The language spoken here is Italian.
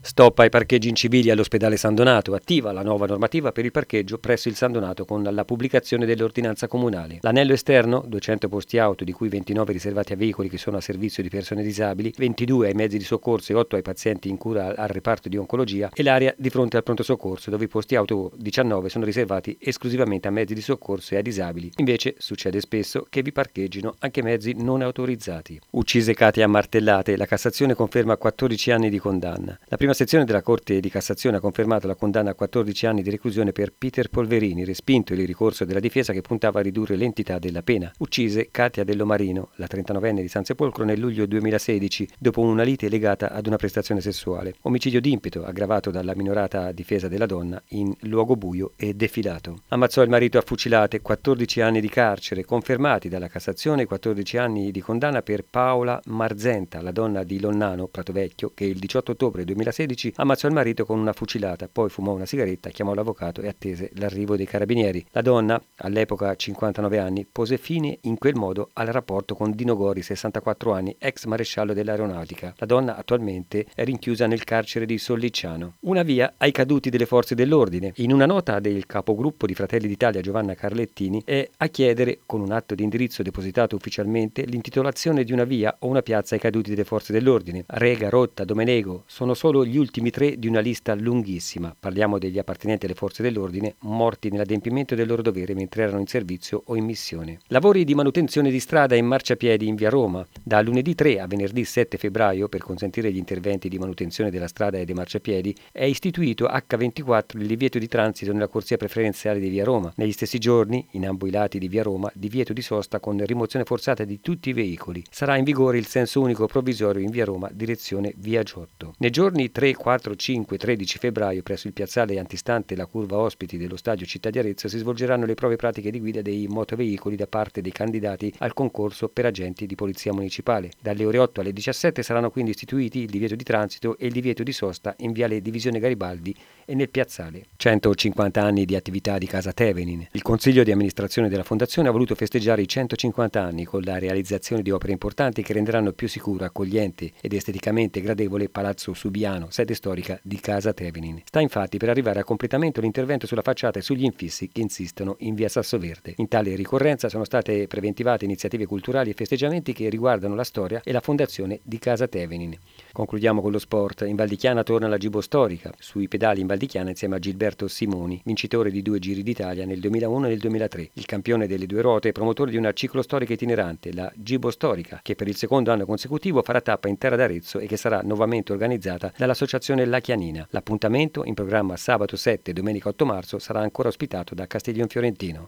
Stop ai parcheggi incivili all'ospedale San Donato, attiva la nuova normativa per il parcheggio presso il San Donato con la pubblicazione dell'ordinanza comunale. L'anello esterno, 200 posti auto, di cui 29 riservati a veicoli che sono a servizio di persone disabili, 22 ai mezzi di soccorso e 8 ai pazienti in cura al reparto di oncologia, e l'area di fronte al pronto soccorso, dove i posti auto 19 sono riservati esclusivamente a mezzi di soccorso e ai disabili. Invece succede spesso che vi parcheggino anche mezzi non autorizzati. Uccise Katia a martellate, la Cassazione conferma 14 anni di condanna. La prima sezione della Corte di Cassazione ha confermato la condanna a 14 anni di reclusione per Peter Polverini, respinto il ricorso della difesa che puntava a ridurre l'entità della pena. Uccise Katia Dellomarino, la 39enne di San Sepolcro, nel luglio 2016, dopo una lite legata ad una prestazione sessuale. Omicidio d'impeto, aggravato dalla minorata difesa della donna in luogo buio e defilato. Ammazzò il marito a fucilate, 14 anni di carcere, confermati dalla Cassazione 14 anni di condanna per Paola Marzenta, la donna di Lonnano, Pratovecchio, che il 18 ottobre 2016 ammazzò il marito con una fucilata, poi fumò una sigaretta, chiamò l'avvocato e attese l'arrivo dei carabinieri. La donna, all'epoca 59 anni, pose fine in quel modo al rapporto con Dino Gori, 64 anni, ex maresciallo dell'aeronautica. La donna attualmente è rinchiusa nel carcere di Sollicciano. Una via ai caduti delle forze dell'ordine. In una nota del capogruppo di Fratelli d'Italia Giovanna Carlettini è a chiedere, con un atto di indirizzo depositato ufficialmente, l'intitolazione di una via o una piazza ai caduti delle forze dell'ordine. Rega, Rotta, Domenego sono solo gli ultimi 3 di una lista lunghissima. Parliamo degli appartenenti alle forze dell'ordine morti nell'adempimento del loro dovere mentre erano in servizio o in missione. Lavori di manutenzione di strada e marciapiedi in via Roma. Da lunedì 3 a venerdì 7 febbraio, per consentire gli interventi di manutenzione della strada e dei marciapiedi, è istituito H24 il divieto di transito nella corsia preferenziale di via Roma. Negli stessi giorni, in ambo i lati di via Roma, divieto di sosta con rimozione forzata di tutti i veicoli. Sarà in vigore il senso unico provvisorio in via Roma, direzione via Giotto. Nei giorni 3, 4, 5, 13 febbraio, presso il piazzale antistante la curva ospiti dello stadio Città di Arezzo, si svolgeranno le prove pratiche di guida dei motoveicoli da parte dei candidati al concorso per agenti di polizia municipale. Dalle ore 8 alle 17 saranno quindi istituiti il divieto di transito e il divieto di sosta in viale Divisione Garibaldi e nel piazzale. 150 anni di attività di Casa Tevenin. Il consiglio di amministrazione della fondazione ha voluto festeggiare i 150 anni con la realizzazione di opere importanti che renderanno più sicuro, accogliente ed esteticamente gradevole Palazzo Subiano, sede storica di Casa Tevenin. Sta infatti per arrivare a completamento l'intervento sulla facciata e sugli infissi che insistono in via Sassoverde. In tale ricorrenza sono state preventivate iniziative culturali e festeggiamenti che riguardano la storia e la fondazione di Casa Tevenin. Concludiamo con lo sport. In Val di Chiana torna la Gibo Storica, sui pedali in Val di Chiana insieme a Gilberto Simoni, vincitore di 2 Giri d'Italia nel 2001 e nel 2003. Il campione delle 2 ruote e promotore di una ciclostorica itinerante, la Gibo Storica, che per il secondo anno consecutivo farà tappa in terra d'Arezzo e che sarà nuovamente organizzata dall'associazione La Chianina. L'appuntamento, in programma sabato 7 e domenica 8 marzo, sarà ancora ospitato da Castiglion Fiorentino.